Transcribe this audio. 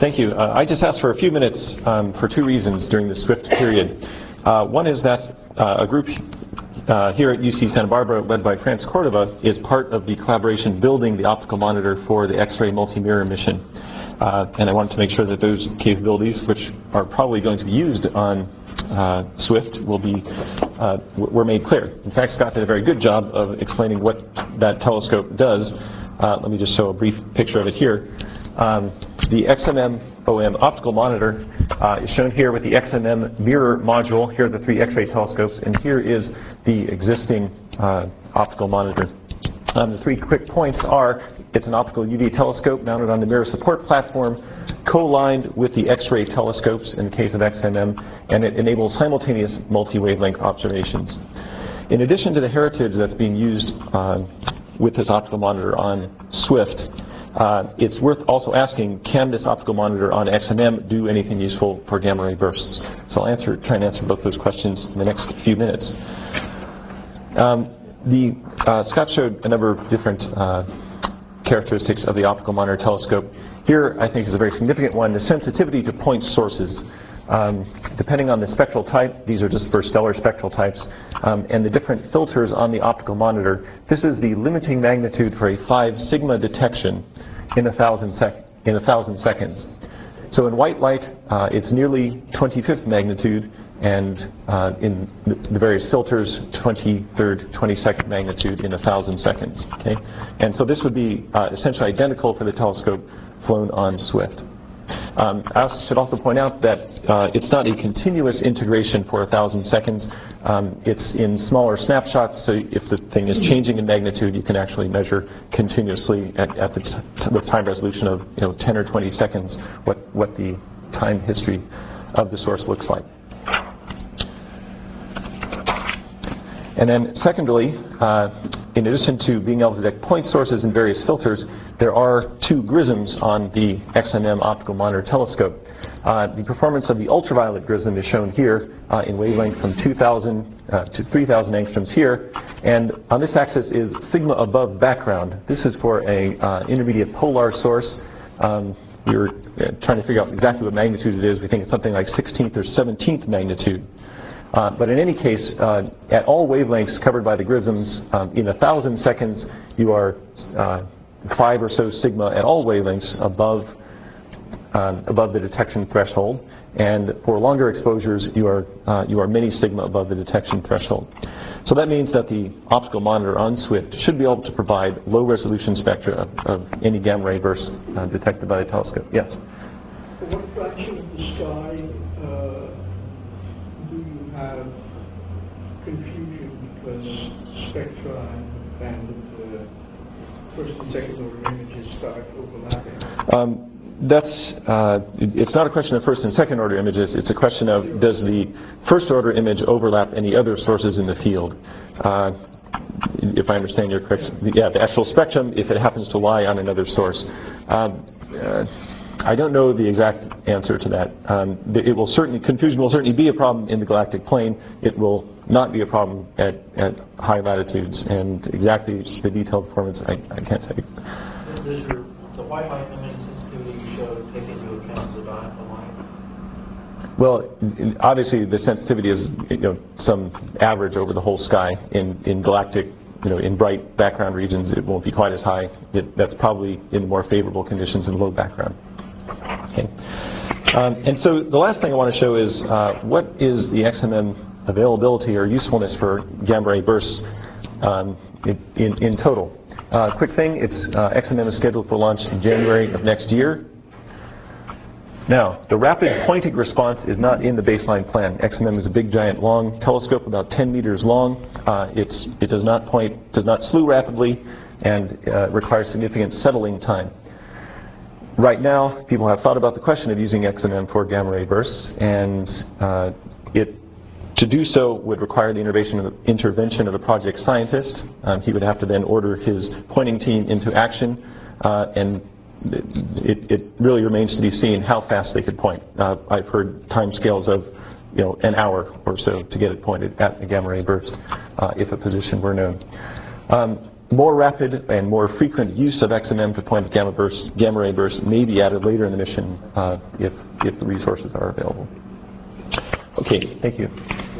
Thank you. I just asked for a few minutes for two reasons during the SWIFT period. One is that a group here at UC Santa Barbara, led by France Cordova, is part of the collaboration building the optical monitor for the X-ray multi-mirror mission. And I wanted to make sure that those capabilities, which are probably going to be used on SWIFT, were made clear. In fact, Scott did a very good job of explaining what that telescope does. Let me just show a brief picture of it here. The XMM-OM optical monitor is shown here with the XMM mirror module. Here are the three X-ray telescopes, and here is the existing optical monitor. The three quick points are: it's an optical UV telescope mounted on the mirror support platform, co-lined with the X-ray telescopes in the case of XMM, and it enables simultaneous multi-wavelength observations. In addition to the heritage that's being used with this optical monitor on SWIFT, it's worth also asking, can this optical monitor on XMM do anything useful for gamma ray bursts? So I'll try and answer both those questions in the next few minutes. Scott showed a number of different characteristics of the optical monitor telescope. Here, I think, is a very significant one: the sensitivity to point sources. Depending on the spectral type, these are just for stellar spectral types, and the different filters on the optical monitor, this is the limiting magnitude for a 5 sigma detection in 1,000 seconds. So in white light, it's nearly 25th magnitude, and in the various filters, 23rd, 22nd magnitude in 1,000 seconds. Okay? And so this would be essentially identical for the telescope flown on SWIFT. I should also point out that it's not a continuous integration for 1,000 seconds. It's in smaller snapshots, so if the thing is changing in magnitude, you can actually measure continuously at the time resolution of 10 or 20 seconds what the time history of the source looks like. And then secondly, in addition to being able to detect point sources in various filters, there are two grisms on the XMM optical monitor telescope. The performance of the ultraviolet grism is shown here in wavelength from 2,000 to 3,000 angstroms here. And on this axis is sigma above background. This is for a intermediate polar source. We were trying to figure out exactly what magnitude it is. We think it's something like 16th or 17th magnitude. But in any case, at all wavelengths covered by the grisms, in 1,000 seconds, you are 5 or so sigma at all wavelengths above the detection threshold, and for longer exposures, you are many sigma above the detection threshold. So that means that the optical monitor on SWIFT should be able to provide low-resolution spectra of any gamma ray burst detected by the telescope. Yes. What fraction of the sky do you have confusion because spectra and the first and second order images start overlapping? It's not a question of first and second order images. It's a question of, does the first order image overlap any other sources in the field? If I understand your question, yeah, the actual spectrum, if it happens to lie on another source. I don't know the exact answer to that. Confusion will certainly be a problem in the galactic plane. It will not be a problem at high latitudes, and exactly the detailed performance I can't say. Does the white light image sensitivity you showed take into account the diaphragm light? Well, obviously the sensitivity is some average over the whole sky. In galactic, in bright background regions, it won't be quite as high. That's probably in more favorable conditions in low background. Okay. And so the last thing I want to show is what is the XMM availability or usefulness for gamma ray bursts in total. Quick thing, XMM is scheduled for launch in January of next year. Now, the rapid pointing response is not in the baseline plan. XMM is a big, giant, long telescope, about 10 meters long. It does not slew rapidly, and requires significant settling time. Right now, people have thought about the question of using XMM for gamma ray bursts, and to do so would require the intervention of the project scientist. He would have to then order his pointing team into action, and it really remains to be seen how fast they could point. I've heard time scales of an hour or so to get it pointed at a gamma ray burst if a position were known. more rapid and more frequent use of XMM to point at gamma ray bursts may be added later in the mission if the resources are available. Okay, thank you.